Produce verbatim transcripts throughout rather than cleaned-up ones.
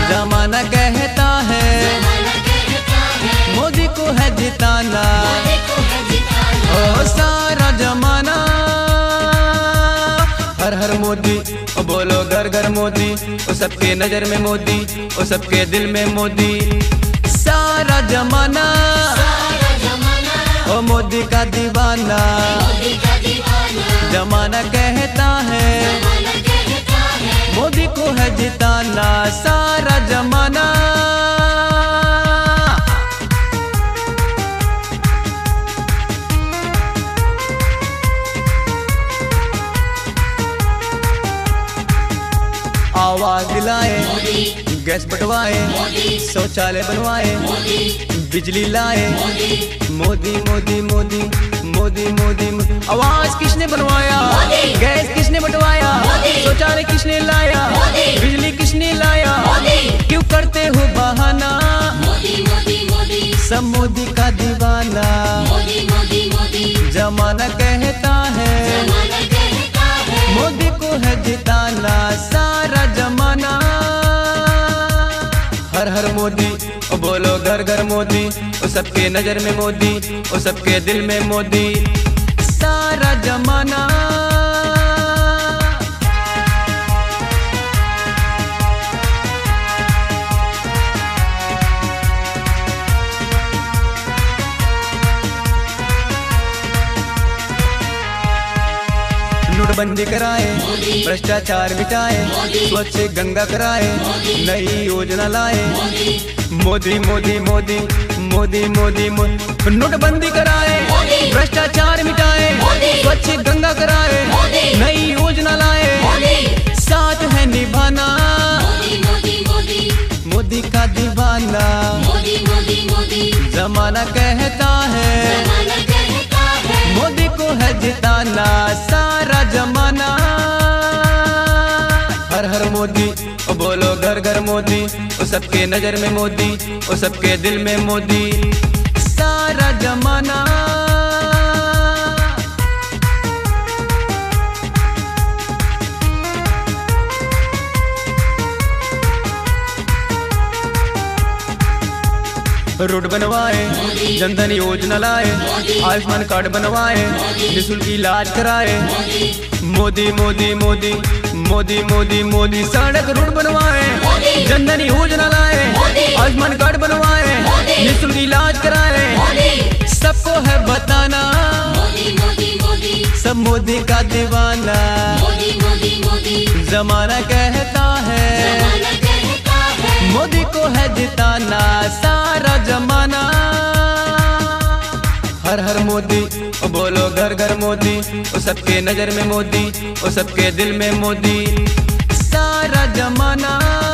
जमाना कहता है मोदी को है जिताना, ओ सारा जमाना हर हर मोदी, ओ बोलो घर घर मोदी, ओ सबके नजर में मोदी, ओ सबके दिल में मोदी। सारा जमाना ओ मोदी का दीवाना, जमाना कहता है मोदी को है जिताना, सारा जमाना। आवाज दिलाए, गैस बंटवाए, शौचालय बनवाए, बिजली लाए, मोदी मोदी मोदी मोदी मोदी। आवाज किसने बनवाया, गैस किसने बंटवाया, शौचालय किसने लाया, बिजली किसने लाया, क्यों करते हो बहाना, सब मोदी का दीवाना। जमाना कहता है मोदी को है जिताना, सारा जमाना हर हर मोदी, ओ बोलो घर घर मोदी, ओ सबके नजर में मोदी, ओ सबके दिल में मोदी। सारा जमाना नोटबंदी कराए, भ्रष्टाचार मिटाए, स्वच्छ गंगा कराए, नई योजना लाए, मोदी मोदी मोदी मोदी मोदी मोदी। नोटबंदी कराए, भ्रष्टाचार मिटाए, स्वच्छ गंगा कराए, नई योजना लाए, साथ है निभाना मोदी का दीवाना। जमाना कहता है मोदी को है जिताना, सारा जमाना हर हर मोदी, ओ बोलो घर घर मोदी, ओ सबके नजर में मोदी, ओ सबके दिल में मोदी। सारा जमाना रोड बनवाए, जनधन योजना लाए, आयुष्मान कार्ड बनवाए, निःशुल्क इलाज कराए, मोदी मोदी मोदी मोदी मोदी मोदी। सड़क रोड बनवाए, जनधन योजना लाए, आयुष्मान कार्ड बनवाए, निःशुल्क इलाज कराए, सबको है बताना सब मोदी का दीवाना। जमाना कहता है मोदी को है जिताना, सारा जमाना हर हर मोदी, ओ बोलो घर घर मोदी, ओ सबके नजर में मोदी, ओ सबके दिल में मोदी। सारा जमाना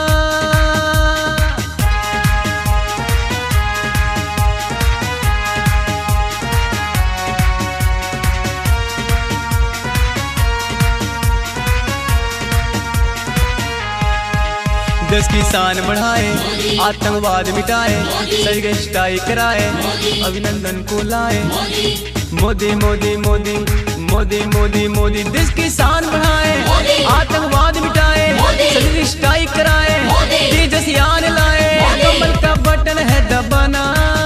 देश की शान बढ़ाए, आतंकवाद मिटाए, सर्वश्रेष्ठाई कराए, अभिनंदन को लाए, मोदी मोदी मोदी मोदी मोदी मोदी। देश की शान बढ़ाए, आतंकवाद मिटाए, सर्वश्रेष्ठाई कराए, तेजस यान लाए, कमल का बटन है दबाना,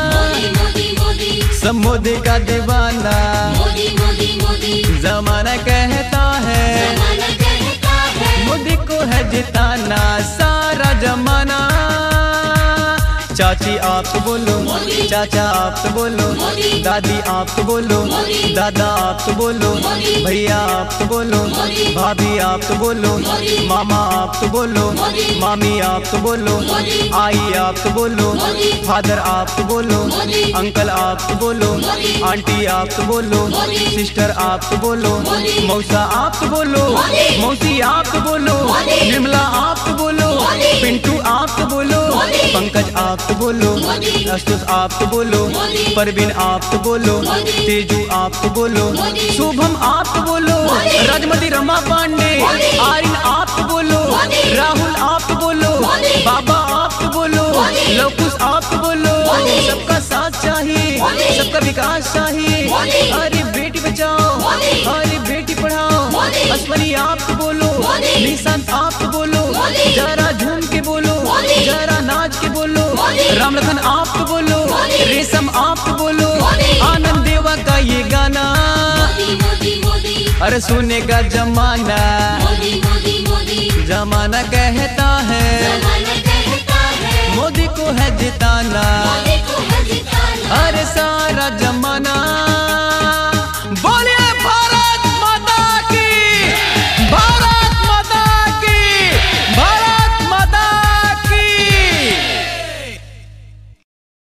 सब मोदी का दीवाना। जमाना कहता है मोदी को है जिताना, सारा जमाना। चाची आप तो बोलो, चाचा आप तो बोलो, दादी आप तो बोलो, दादा आप तो बोलो, भैया आप तो बोलो, भाभी आप तो बोलो, मामा आप तो बोलो, मामी आप तो बोलो, आई आप तो बोलो, फादर आप तो बोलो, अंकल आप तो बोलो, आंटी आप तो बोलो, सिस्टर आप तो बोलो, मौसा आप तो बोलो, मौसी आप तो बोलो, निर्मला आप तो बोलो, पिंटू आप तो बोलो, पंकज आप तो बोलो, आशुतोष आप तो बोलो, परवीन आप तो बोलो, तेजू आप तो बोलो, शुभम आप तो बोलो, राजमती रमा पांडे, आर्यन आप तो बोलो, राहुल आप तो बोलो, बाबा आप तो बोलो, लवकुश आप तो बोलो, सबका साथ चाहिए, सबका विकास चाहिए। अरे बेटी बचाओ, अरे बेटी पढ़ाओ। अश्वनी आप तो बोलो, निशांत आप तो बोलो, जरा झूम के बोलो, जरा नाच के बोलो। राम लखन आप तो बोलो, रेशम आप तो बोलो। आनंद देवा का ये गाना अरे सुने का जमाना, जमाना कहता है मोदी को है जिताना।